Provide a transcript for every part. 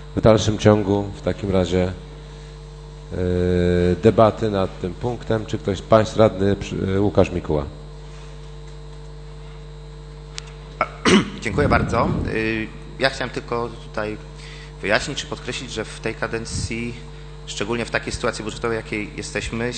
w dalszym ciągu w takim razie debaty nad tym punktem. Czy ktoś z Państwa radny, Łukasz Mikuła? Dziękuję bardzo. Ja chciałem tylko tutaj wyjaśnić czy podkreślić, że w tej kadencji, szczególnie w takiej sytuacji budżetowej, jakiej jesteśmy,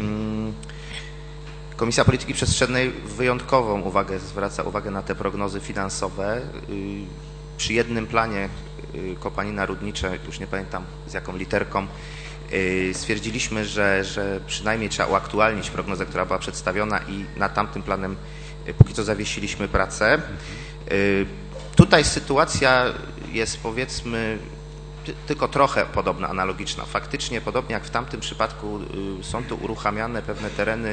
Komisja Polityki Przestrzennej wyjątkową zwraca uwagę na te prognozy finansowe. Przy jednym planie Kopanina Rudnicze, już nie pamiętam z jaką literką, stwierdziliśmy, że przynajmniej trzeba uaktualnić prognozę, która była przedstawiona i nad tamtym planem póki co zawiesiliśmy pracę. Tutaj sytuacja jest, powiedzmy, tylko trochę podobna, analogiczna. Faktycznie, podobnie jak w tamtym przypadku, są tu uruchamiane pewne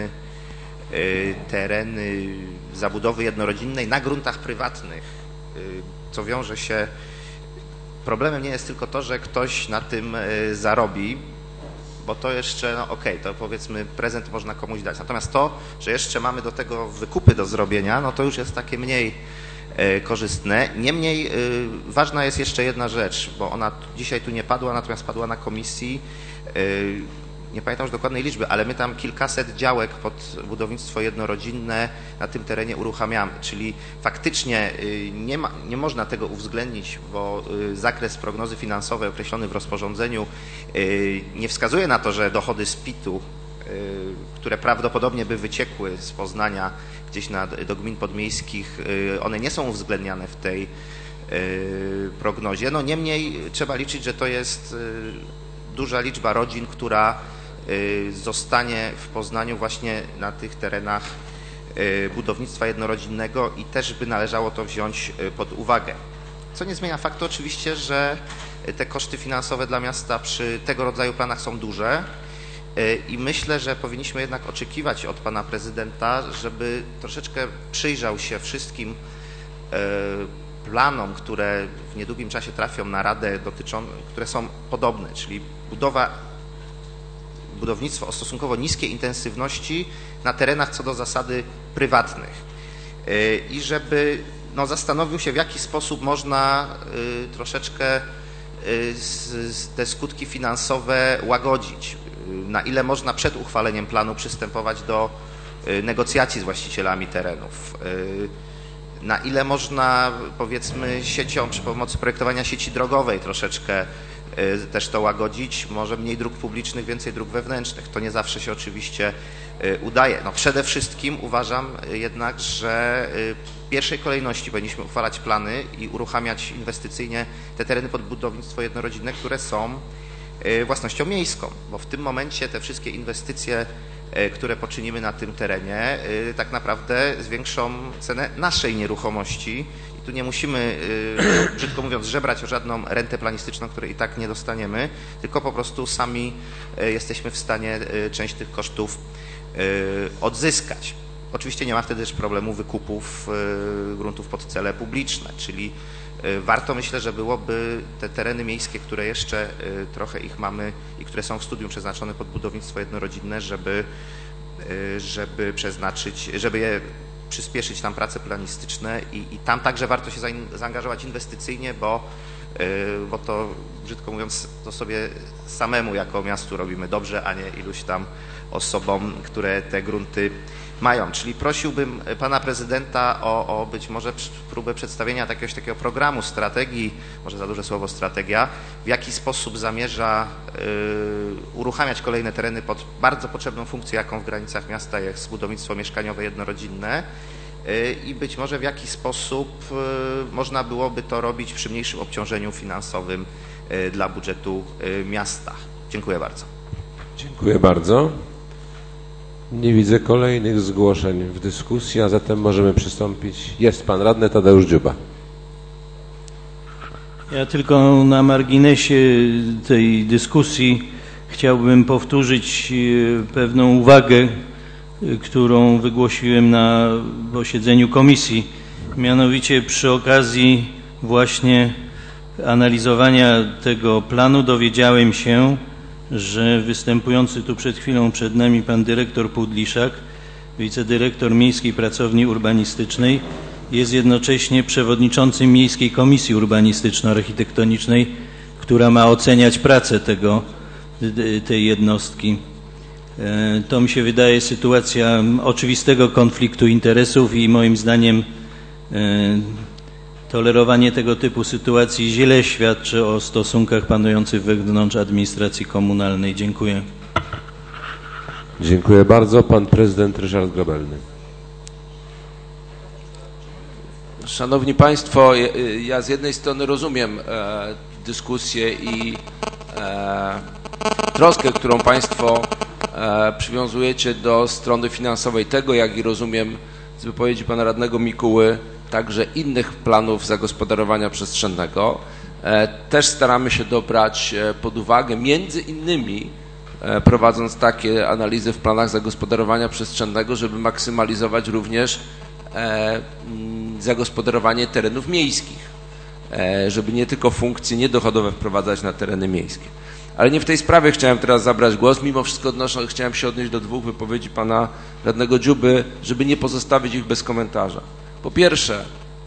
tereny zabudowy jednorodzinnej na gruntach prywatnych, co wiąże się... Problemem nie jest tylko to, że ktoś na tym zarobi, bo to jeszcze, no okej, to powiedzmy prezent można komuś dać. Natomiast to, że jeszcze mamy do tego wykupy do zrobienia, no to już jest takie mniej korzystne. Niemniej ważna jest jeszcze jedna rzecz, bo ona dzisiaj tu nie padła, natomiast padła na komisji. Nie pamiętam już dokładnej liczby, ale my tam kilkaset działek pod budownictwo jednorodzinne na tym terenie uruchamiamy, czyli faktycznie nie można tego uwzględnić, bo zakres prognozy finansowej określony w rozporządzeniu nie wskazuje na to, że dochody z PIT-u, które prawdopodobnie by wyciekły z Poznania gdzieś do gmin podmiejskich, one nie są uwzględniane w tej prognozie. No niemniej trzeba liczyć, że to jest duża liczba rodzin, która zostanie w Poznaniu właśnie na tych terenach budownictwa jednorodzinnego i też by należało to wziąć pod uwagę. Co nie zmienia faktu oczywiście, że te koszty finansowe dla miasta przy tego rodzaju planach są duże i myślę, że powinniśmy jednak oczekiwać od pana prezydenta, żeby troszeczkę przyjrzał się wszystkim planom, które w niedługim czasie trafią na Radę, które są podobne, czyli budownictwo o stosunkowo niskiej intensywności na terenach co do zasady prywatnych i żeby zastanowił się, w jaki sposób można troszeczkę te skutki finansowe łagodzić, na ile można przed uchwaleniem planu przystępować do negocjacji z właścicielami terenów, na ile można, powiedzmy, siecią przy pomocy projektowania sieci drogowej troszeczkę też to łagodzić, może mniej dróg publicznych, więcej dróg wewnętrznych. To nie zawsze się oczywiście udaje. No przede wszystkim uważam jednak, że w pierwszej kolejności powinniśmy uchwalać plany i uruchamiać inwestycyjnie te tereny pod budownictwo jednorodzinne, które są własnością miejską, bo w tym momencie te wszystkie inwestycje, które poczynimy na tym terenie, tak naprawdę zwiększą cenę naszej nieruchomości i tu nie musimy, brzydko mówiąc, żebrać o żadną rentę planistyczną, której i tak nie dostaniemy, tylko po prostu sami jesteśmy w stanie część tych kosztów odzyskać. Oczywiście nie ma wtedy też problemu wykupów gruntów pod cele publiczne, czyli warto, myślę, że byłoby te tereny miejskie, które jeszcze trochę ich mamy i które są w studium przeznaczone pod budownictwo jednorodzinne, żeby przeznaczyć, żeby je przyspieszyć tam prace planistyczne i tam także warto się zaangażować inwestycyjnie, bo to, brzydko mówiąc, to sobie samemu jako miastu robimy dobrze, a nie iluś tam osobom, które te grunty mają. Czyli prosiłbym pana prezydenta o być może próbę przedstawienia jakiegoś takiego programu, strategii, może za duże słowo strategia, w jaki sposób zamierza uruchamiać kolejne tereny pod bardzo potrzebną funkcję, jaką w granicach miasta jest budownictwo mieszkaniowe jednorodzinne i być może w jaki sposób można byłoby to robić przy mniejszym obciążeniu finansowym dla budżetu miasta. Dziękuję bardzo. Dziękuję bardzo. Nie widzę kolejnych zgłoszeń w dyskusji, a zatem możemy przystąpić. Jest pan radny Tadeusz Dziuba. Ja tylko na marginesie tej dyskusji chciałbym powtórzyć pewną uwagę, którą wygłosiłem na posiedzeniu komisji. Mianowicie przy okazji właśnie analizowania tego planu dowiedziałem się, że występujący tu przed chwilą przed nami pan dyrektor Pudliszak, wicedyrektor Miejskiej Pracowni Urbanistycznej, jest jednocześnie przewodniczącym Miejskiej Komisji Urbanistyczno-Architektonicznej, w która ma oceniać pracę tej jednostki. To mi się wydaje sytuacja oczywistego konfliktu interesów i moim zdaniem tolerowanie tego typu sytuacji źle świadczy o stosunkach panujących wewnątrz administracji komunalnej. Dziękuję. Dziękuję bardzo. Pan prezydent Ryszard Grabelny. Szanowni Państwo, ja z jednej strony rozumiem dyskusję i troskę, którą Państwo przywiązujecie do strony finansowej tego, jak i rozumiem z wypowiedzi pana radnego Mikuły, także innych planów zagospodarowania przestrzennego. Też staramy się dobrać pod uwagę, między innymi prowadząc takie analizy w planach zagospodarowania przestrzennego, żeby maksymalizować również zagospodarowanie terenów miejskich, żeby nie tylko funkcje niedochodowe wprowadzać na tereny miejskie. Ale nie w tej sprawie chciałem teraz zabrać głos. Mimo wszystko chciałem się odnieść do dwóch wypowiedzi pana radnego Dziuby, żeby nie pozostawić ich bez komentarza. Po pierwsze,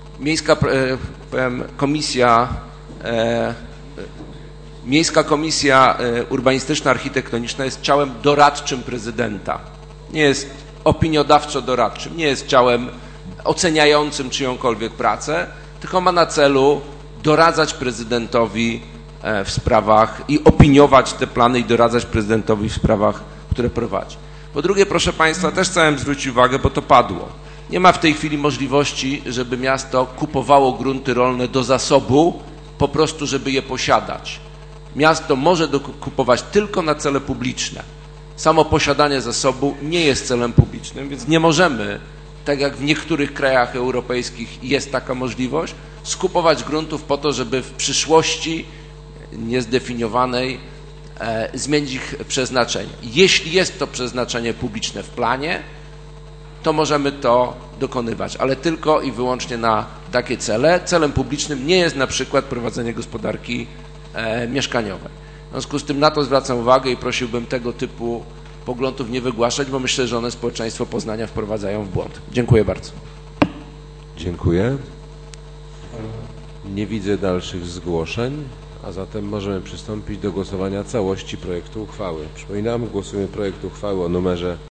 Miejska Komisja Urbanistyczno-Architektoniczna jest ciałem doradczym prezydenta. Nie jest opiniodawczo-doradczym, nie jest ciałem oceniającym czyjąkolwiek pracę, tylko ma na celu doradzać prezydentowi w sprawach i opiniować te plany i doradzać prezydentowi w sprawach, które prowadzi. Po drugie, proszę Państwa, też chciałem zwrócić uwagę, bo to padło. Nie ma w tej chwili możliwości, żeby miasto kupowało grunty rolne do zasobu, po prostu, żeby je posiadać. Miasto może kupować tylko na cele publiczne. Samo posiadanie zasobu nie jest celem publicznym, więc nie możemy, tak jak w niektórych krajach europejskich jest taka możliwość, skupować gruntów po to, żeby w przyszłości niezdefiniowanej zmienić ich przeznaczenie. Jeśli jest to przeznaczenie publiczne w planie, to możemy to dokonywać, ale tylko i wyłącznie na takie cele. Celem publicznym nie jest na przykład prowadzenie gospodarki mieszkaniowej. W związku z tym na to zwracam uwagę i prosiłbym tego typu poglądów nie wygłaszać, bo myślę, że one społeczeństwo Poznania wprowadzają w błąd. Dziękuję bardzo. Dziękuję. Nie widzę dalszych zgłoszeń, a zatem możemy przystąpić do głosowania całości projektu uchwały. Przypominam, głosujemy projekt uchwały o numerze